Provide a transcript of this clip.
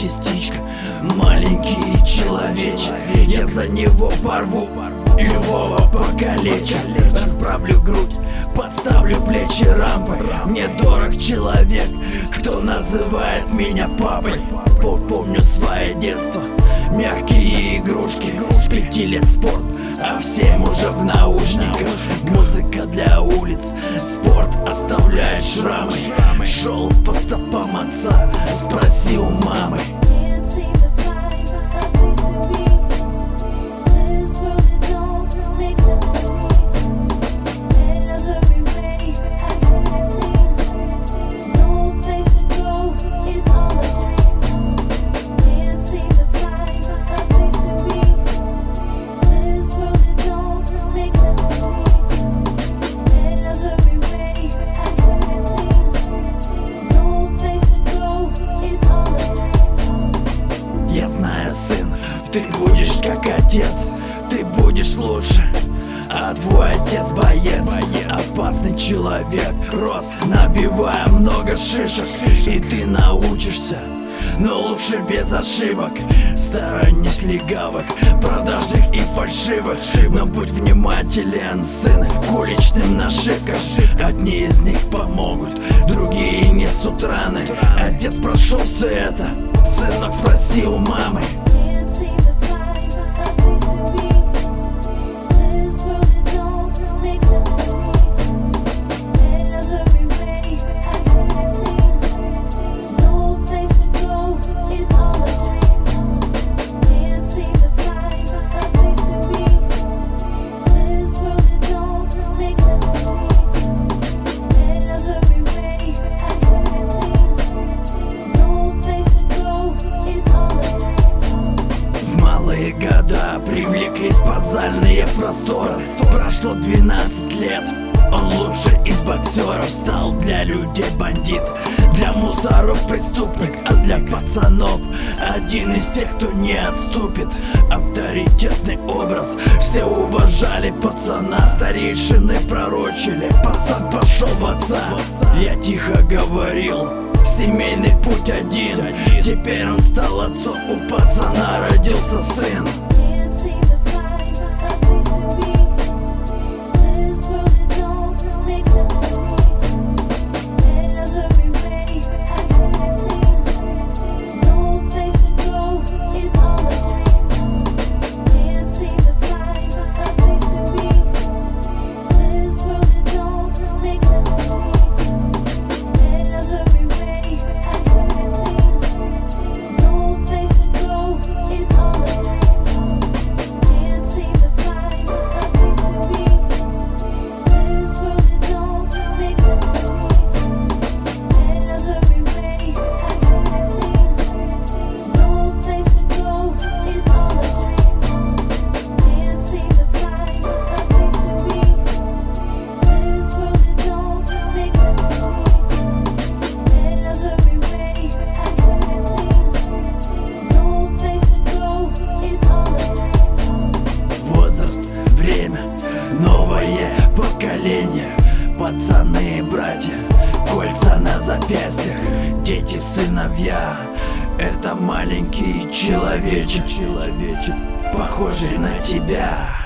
частичка, маленький человечек. Я за него порву, любого покалечу. Расправлю грудь, подставлю плечи рампой. Мне дорог человек, кто называет меня папой. Помню свое детство, мягкие игрушки. С 5 лет спорт, а в 7 уже в наушниках. Музыка для улиц, спорт оставляет шрамы. Шел по стопам отца, спроси у мамы. Я знаю, сын, ты будешь как отец, ты будешь лучше, а твой отец боец, опасный человек. Рос, набивая много шишек, и ты научишься, но лучше без ошибок. Сторонись легавых, продажных и фальшивых, но будь внимателен, сын, к уличным нашивкам. Одни из них помогут, другие несут раны. Отец прошел все это, сынок, спроси у мамы. Года привлекли спазальные просторы. Прошло 12 лет, он лучший из боксеров. Стал для людей бандит, для мусоров преступник, а для пацанов один из тех, кто не отступит. Авторитетный образ, все уважали пацана. Старейшины пророчили, пацан пошел в отца. Я тихо говорил, семейный путь один. Теперь он стал отцом, у пацана родился сын. Новое поколение, пацаны и братья, кольца на запястьях, дети, сыновья. Это маленький человечек, похожий на тебя.